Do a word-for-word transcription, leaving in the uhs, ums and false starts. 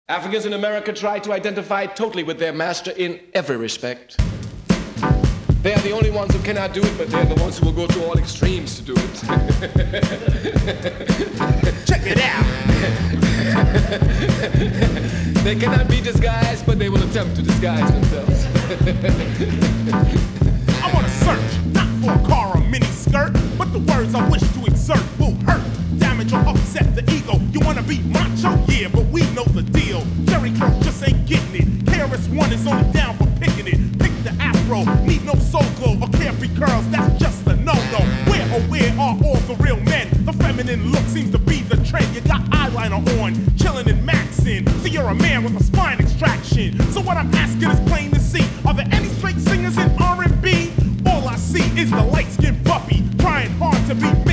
Africans in America try to identify totally with their master in every respect. They are the only ones who cannot do it, but they're the ones who will go to all extremes to do it. Check it out. They cannot be disguised, but they will attempt to disguise themselves. I'm on a search, not for a car or mini skirt, but the words I wish to exert will hurt, damage or upset the ego. You wanna be macho? Yeah, but we know the deal. Jerry Curls just ain't getting it. K R S One is only down for picking it. Pick the afro, need no soul glow or carefree curls, that's just a no-no. Where oh where are all the real men? The feminine look seems to be the trend. You got eyeliner on, chilling and maxing, so you're a man with a spine extraction. So what I'm asking is plain to see, are there any straight singers in R and B? All I see is the light-skinned puppy trying hard to be me.